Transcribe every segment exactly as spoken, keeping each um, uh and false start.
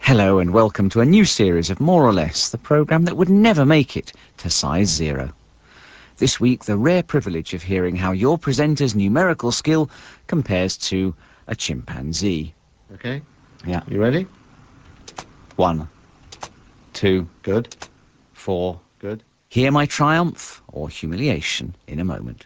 Hello and welcome to a new series of More or Less, the programme that would never make it to size zero. This week, the rare privilege of hearing how your presenter's numerical skill compares to a chimpanzee. Okay. Yeah. You ready? One, two, Good. four. Good. Hear my triumph or humiliation in a moment.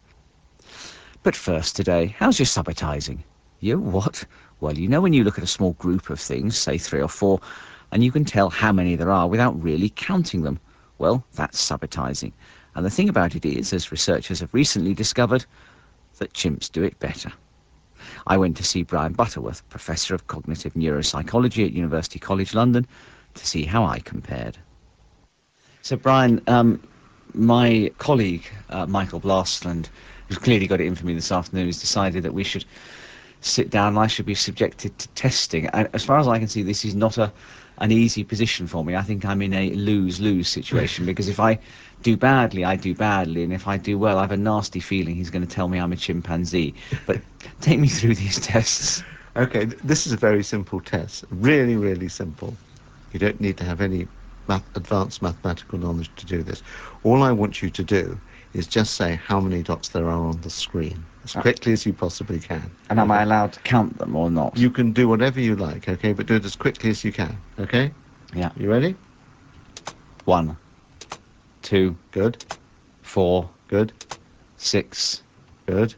But first today, how's your subitizing? You what? Well, you know when you look at a small group of things, say three or four, and you can tell how many there are without really counting them. Well, that's subitizing. And the thing about it is, as researchers have recently discovered, that chimps do it better. I went to see Brian Butterworth, Professor of Cognitive Neuropsychology at University College London, to see how I compared. So, Brian, um, my colleague, uh, Michael Blastland, who's clearly got it in for me this afternoon, has decided that we should sit down and I should be subjected to testing. And as far as I can see, this is not a an easy position for me. I think I'm in a lose-lose situation because if I do badly, I do badly, and if I do well, I have a nasty feeling he's going to tell me I'm a chimpanzee. But take me through these tests. Okay, th- this is a very simple test. Really, really simple. You don't need to have any math- advanced mathematical knowledge to do this. All I want you to do is just say how many dots there are on the screen as quickly as you possibly can. And am I allowed to count them or not? You can do whatever you like, okay, but do it as quickly as you can, okay? Yeah. You ready? One, two, Good. four, Good. six, Good.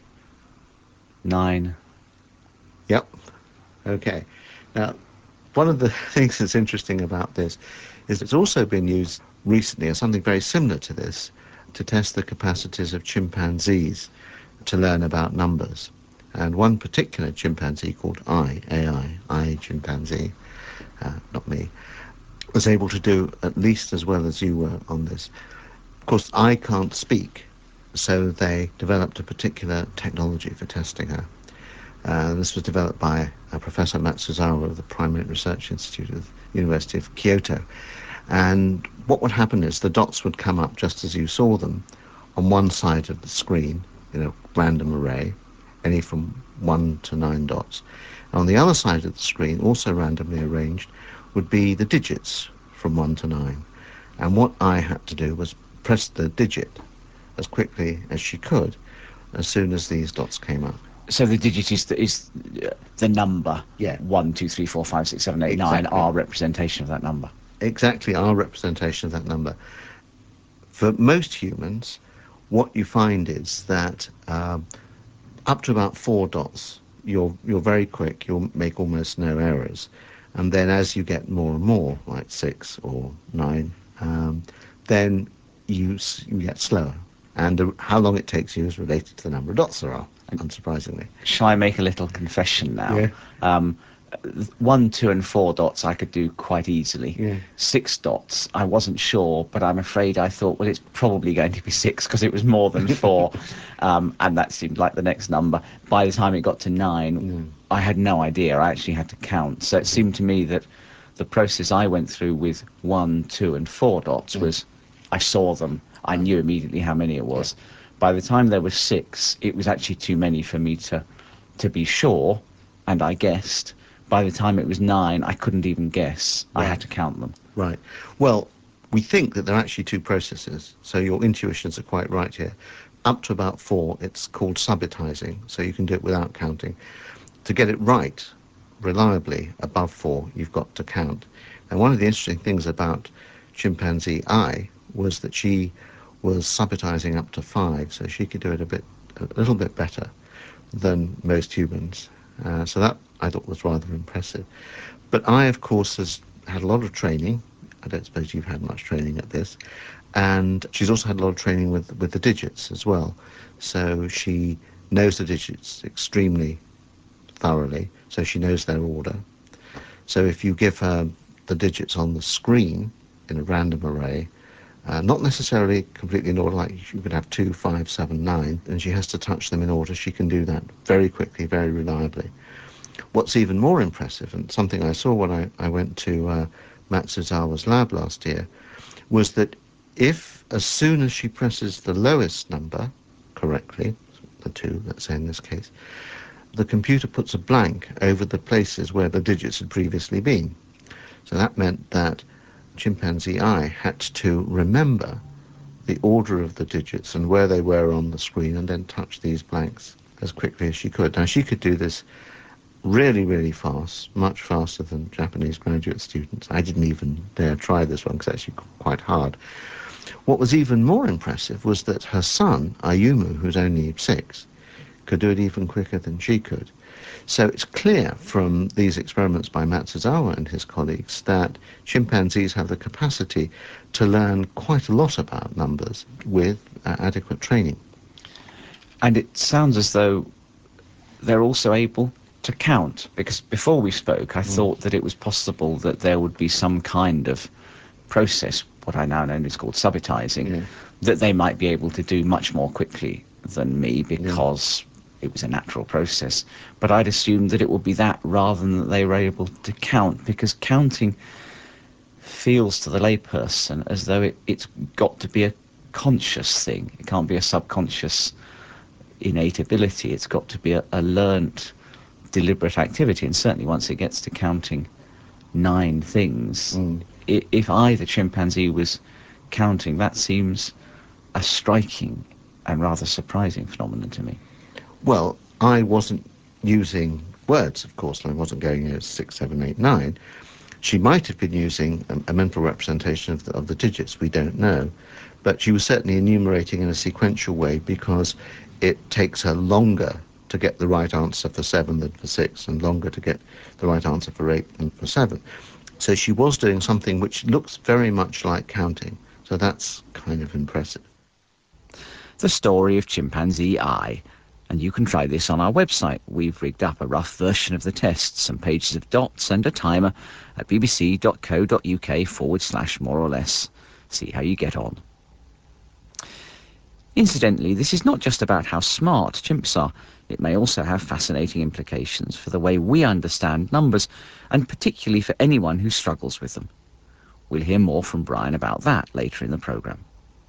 nine. Yep. Okay. Now, one of the things that's interesting about this is it's also been used recently as something very similar to this to test the capacities of chimpanzees to learn about numbers. And one particular chimpanzee called I, A I, I chimpanzee, uh, not me, was able to do at least as well as you were on this. Of course, I can't speak, so they developed a particular technology for testing her. Uh, this was developed by uh, Professor Matsuzawa of the Primate Research Institute of the University of Kyoto. And what would happen is the dots would come up just as you saw them on one side of the screen in a random array, any from one to nine dots. And on the other side of the screen, also randomly arranged, would be the digits from one to nine. And what I had to do was press the digit as quickly as she could as soon as these dots came up. So the digit is the, is the number. Yeah. One, two, three, four, five, six, seven, eight, Exactly. nine. Our representation of that number. Exactly our representation of that number. For most humans, what you find is that um, up to about four dots, you're you're very quick. You'll make almost no errors, and then as you get more and more, like six or nine, um, then you s- you get slower. And the, how long it takes you is related to the number of dots there are, unsurprisingly. Shall I make a little confession now? Yeah. Um, one, two, and four dots I could do quite easily. Yeah. Six dots, I wasn't sure, but I'm afraid I thought, well, it's probably going to be six because it was more than four, um, and that seemed like the next number. By the time it got to nine, Mm. I had no idea. I actually had to count. So it seemed to me that the process I went through with one, two, and four dots was I saw them. I knew immediately how many it was. By the time there was six, it was actually too many for me to, to be sure, and I guessed. By the time it was nine, I couldn't even guess. I Right. had to count them. Right. Well, we think that there are actually two processes, so your intuitions are quite right here. Up to about four, it's called subitizing, so you can do it without counting. To get it right, reliably, above four, you've got to count. And one of the interesting things about chimpanzee I was that she was subitizing up to five, so she could do it a bit, a little bit better than most humans. Uh, so that I thought was rather impressive. But I, of course, has had a lot of training. I don't suppose you've had much training at this. And she's also had a lot of training with, with the digits as well. So she knows the digits extremely thoroughly, so she knows their order. So if you give her the digits on the screen in a random array, uh, not necessarily completely in order, like you could have two, five, seven, nine, and she has to touch them in order, she can do that very quickly, very reliably. What's even more impressive, and something I saw when I, I went to uh, Matsuzawa's lab last year, was that if, as soon as she presses the lowest number correctly, the two, let's say in this case, the computer puts a blank over the places where the digits had previously been. So that meant that chimpanzee I had to remember the order of the digits and where they were on the screen and then touch these blanks as quickly as she could. Now, she could do this really, really fast, much faster than Japanese graduate students. I didn't even dare try this one because it's actually quite hard. What was even more impressive was that her son, Ayumu, who's only six, could do it even quicker than she could. So it's clear from these experiments by Matsuzawa and his colleagues that chimpanzees have the capacity to learn quite a lot about numbers with uh, adequate training. And it sounds as though they're also able to count, because before we spoke I mm. thought that it was possible that there would be some kind of process, what I now know is called subitizing, yeah. that they might be able to do much more quickly than me because yeah. it was a natural process. But I'd assumed that it would be that rather than that they were able to count, because counting feels to the layperson as though it, it's got to be a conscious thing. It can't be a subconscious innate ability. It's got to be a, a learnt deliberate activity. And certainly once it gets to counting nine things, mm. if I, the chimpanzee, was counting, that seems a striking and rather surprising phenomenon to me. Well, I wasn't using words, of course, and I wasn't going as six, seven, eight, nine. She might have been using a, a mental representation of the, of the digits, we don't know, but she was certainly enumerating in a sequential way because it takes her longer to get the right answer for seven than for six, and longer to get the right answer for eight than for seven. So she was doing something which looks very much like counting, so that's kind of impressive. The story of chimpanzee I, and you can try this on our website. We've rigged up a rough version of the test, some pages of dots and a timer at bbc.co.uk forward slash more or less. See how you get on. Incidentally, this is not just about how smart chimps are. It may also have fascinating implications for the way we understand numbers, and particularly for anyone who struggles with them. We'll hear more from Brian about that later in the programme.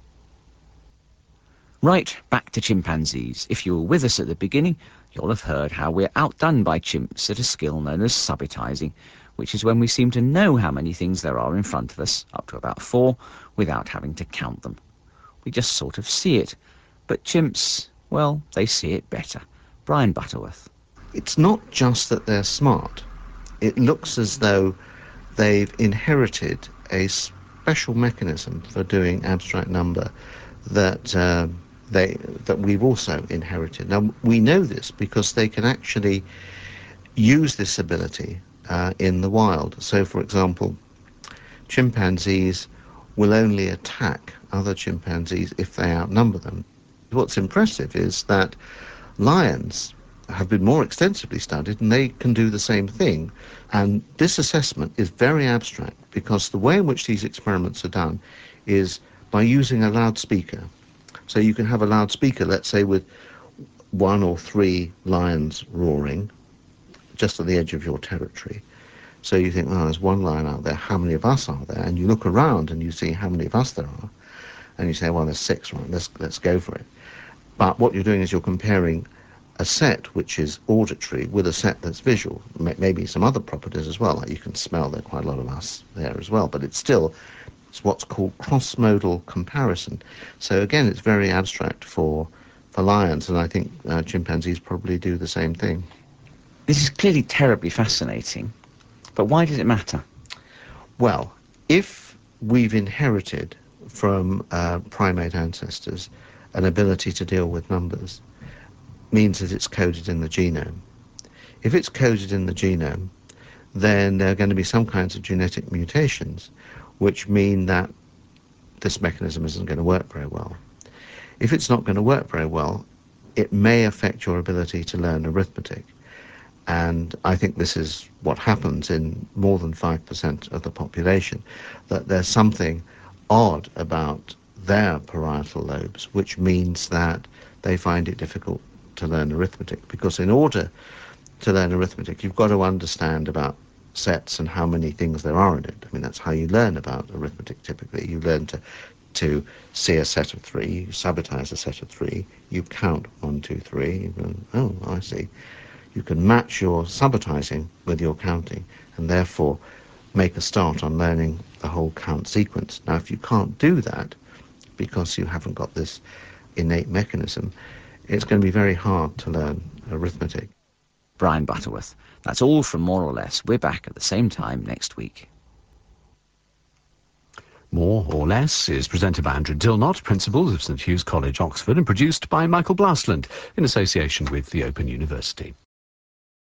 Right, back to chimpanzees. If you were with us at the beginning, you'll have heard how we're outdone by chimps at a skill known as subitizing, which is when we seem to know how many things there are in front of us, up to about four, without having to count them. We just sort of see it. But chimps, well, they see it better. Brian Butterworth. It's not just that they're smart. It looks as though they've inherited a special mechanism for doing abstract number that uh, they that we've also inherited. Now, we know this because they can actually use this ability uh, in the wild. So, for example, chimpanzees will only attack other chimpanzees if they outnumber them. What's impressive is that lions have been more extensively studied and they can do the same thing. And this assessment is very abstract because the way in which these experiments are done is by using a loudspeaker. So you can have a loudspeaker, let's say, with one or three lions roaring just at the edge of your territory. So you think, oh, there's one lion out there, how many of us are there? And you look around and you see how many of us there are. And you say, well, there's six, right, let's, let's go for it. But what you're doing is you're comparing a set which is auditory with a set that's visual, maybe some other properties as well, like you can smell, there are quite a lot of us there as well, but it's still it's what's called cross-modal comparison. So again, it's very abstract for, for lions, and I think uh, chimpanzees probably do the same thing. This is clearly terribly fascinating, but why does it matter? Well, if we've inherited from uh, primate ancestors an ability to deal with numbers, means that it's coded in the genome. If it's coded in the genome, then there are going to be some kinds of genetic mutations which mean that this mechanism isn't going to work very well. If it's not going to work very well, it may affect your ability to learn arithmetic. And I think this is what happens in more than five percent of the population, that there's something odd about their parietal lobes, which means that they find it difficult to learn arithmetic. Because in order to learn arithmetic, you've got to understand about sets and how many things there are in it. I mean, that's how you learn about arithmetic typically. You learn to, to see a set of three, you subitize a set of three, you count one, two, three, you go, oh, I see. You can match your subitizing with your counting, and therefore make a start on learning the whole count sequence. Now, if you can't do that because you haven't got this innate mechanism, it's going to be very hard to learn arithmetic. Brian Butterworth. That's all from More or Less. We're back at the same time next week. More or Less is presented by Andrew Dilnot, Principal of St Hugh's College, Oxford, and produced by Michael Blastland in association with the Open University.